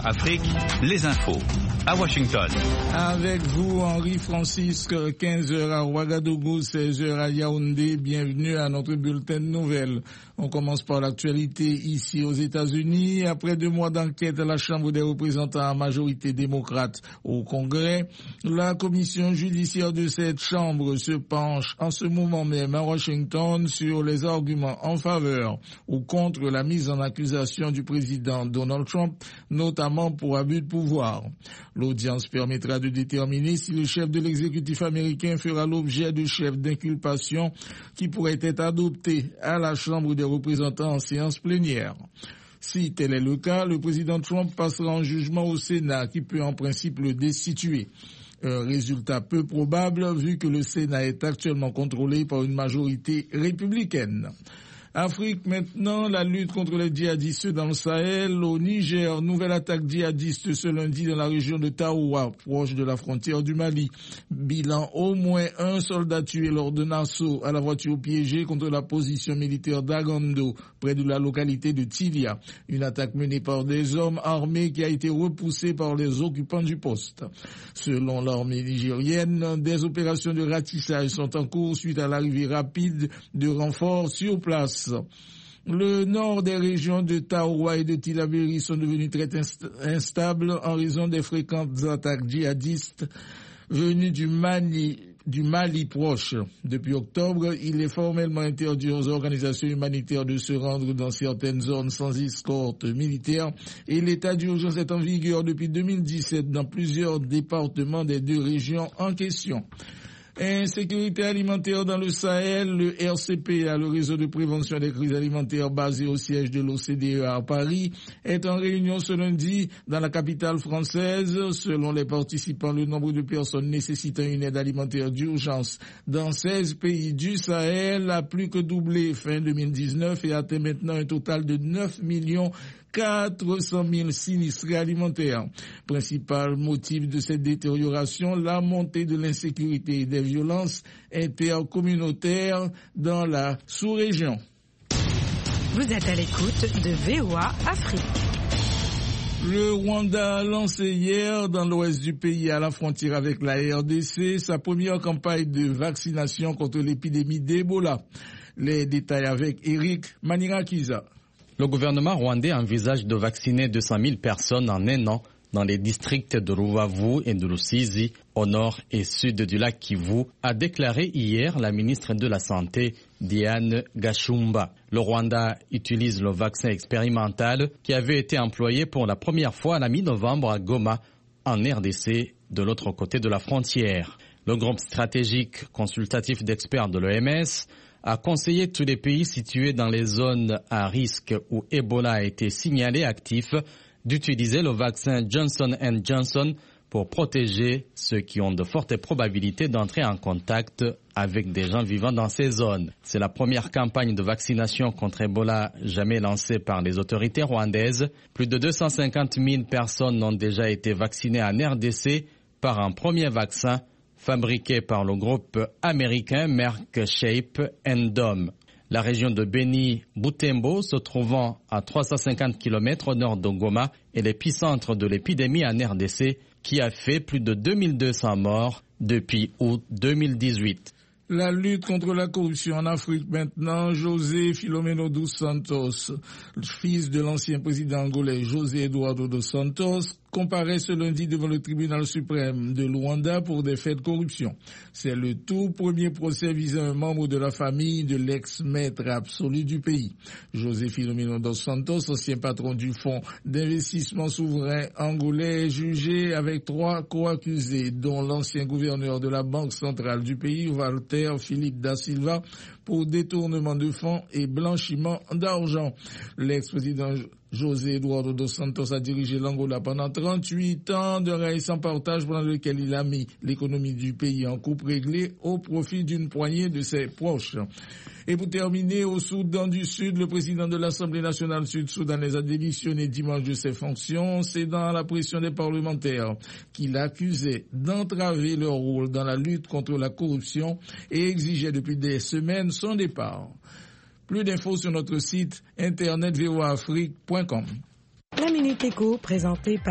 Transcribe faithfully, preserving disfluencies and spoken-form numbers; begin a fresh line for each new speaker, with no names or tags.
Afrique, les infos. À Washington.
Avec vous, Henri Francisque, quinze heures à Ouagadougou, seize heures à Yaoundé. Bienvenue à notre bulletin de nouvelles. On commence par l'actualité ici aux États-Unis. Après deux mois d'enquête à la Chambre des représentants à majorité démocrate au Congrès, la commission judiciaire de cette Chambre se penche en ce moment même à Washington sur les arguments en faveur ou contre la mise en accusation du président Donald Trump, notamment pour abus de pouvoir. L'audience permettra de déterminer si le chef de l'exécutif américain fera l'objet de chefs d'inculpation qui pourraient être adoptés à la Chambre des représentants en séance plénière. Si tel est le cas, le président Trump passera en jugement au Sénat qui peut en principe le destituer. Un résultat peu probable vu que le Sénat est actuellement contrôlé par une majorité républicaine. Afrique maintenant, la lutte contre les djihadistes dans le Sahel. Au Niger, nouvelle attaque djihadiste ce lundi dans la région de Taoua, proche de la frontière du Mali. Bilan, au moins un soldat tué lors d'un assaut à la voiture piégée contre la position militaire d'Agando, près de la localité de Tilia. Une attaque menée par des hommes armés qui a été repoussée par les occupants du poste. Selon l'armée nigérienne, des opérations de ratissage sont en cours suite à l'arrivée rapide de renforts sur place. Le nord des régions de Taoua et de Tillabéri sont devenus très inst- instables en raison des fréquentes attaques djihadistes venues du Mali, du Mali proche. Depuis octobre, il est formellement interdit aux organisations humanitaires de se rendre dans certaines zones sans escorte militaire et l'état d'urgence est en vigueur depuis deux mille dix-sept dans plusieurs départements des deux régions en question. Insécurité alimentaire dans le Sahel, le R C P A, le réseau de prévention des crises alimentaires basé au siège de l'O C D E à Paris, est en réunion ce lundi dans la capitale française. Selon les participants, le nombre de personnes nécessitant une aide alimentaire d'urgence dans seize pays du Sahel a plus que doublé fin deux mille dix-neuf et atteint maintenant un total de neuf millions quatre cent mille sinistrés alimentaires. Principal motif de cette détérioration, la montée de l'insécurité et des violences intercommunautaires dans la sous-région.
Vous êtes à l'écoute de V O A Afrique.
Le Rwanda a lancé hier dans l'ouest du pays à la frontière avec la R D C sa première campagne de vaccination contre l'épidémie d'Ebola. Les détails avec Eric Manirakiza.
Le gouvernement rwandais envisage de vacciner deux cent mille personnes en un an dans les districts de Rubavu et de Rusizi, au nord et sud du lac Kivu, a déclaré hier la ministre de la Santé, Diane Gashumba. Le Rwanda utilise le vaccin expérimental qui avait été employé pour la première fois à la mi-novembre à Goma, en R D C, de l'autre côté de la frontière. Le groupe stratégique consultatif d'experts de l'O M S a conseillé tous les pays situés dans les zones à risque où Ebola a été signalé actif d'utiliser le vaccin Johnson and Johnson pour protéger ceux qui ont de fortes probabilités d'entrer en contact avec des gens vivant dans ces zones. C'est la première campagne de vaccination contre Ebola jamais lancée par les autorités rwandaises. Plus de deux cent cinquante mille personnes ont déjà été vaccinées en R D C par un premier vaccin fabriqué par le groupe américain Merck Shape and Dohme. La région de Beni-Butembo, se trouvant à trois cent cinquante kilomètres au nord de Goma, est l'épicentre de l'épidémie en R D C qui a fait plus de deux mille deux cents morts depuis août deux mille dix-huit.
La lutte contre la corruption en Afrique maintenant. José Filomeno dos Santos, fils de l'ancien président angolais José Eduardo dos Santos, comparaît ce lundi devant le tribunal suprême de Luanda pour des faits de corruption. C'est le tout premier procès visant un membre de la famille de l'ex-maître absolu du pays. José Filomeno dos Santos, ancien patron du fonds d'investissement souverain angolais, est jugé avec trois co-accusés, dont l'ancien gouverneur de la Banque centrale du pays, Walter Philippe da Silva, pour détournement de fonds et blanchiment d'argent. L'ex-président José Eduardo dos Santos a dirigé l'Angola pendant trente-huit ans, d'un règne sans partage pendant lequel il a mis l'économie du pays en coupe réglée au profit d'une poignée de ses proches. Et pour terminer, au Soudan du Sud, le président de l'Assemblée nationale sud-soudanaise a démissionné dimanche de ses fonctions, cédant à la pression des parlementaires qui l'accusaient d'entraver leur rôle dans la lutte contre la corruption et exigeait depuis des semaines son départ. Plus d'infos sur notre site internet v o a afrique point com.
La Minute Éco, présentée par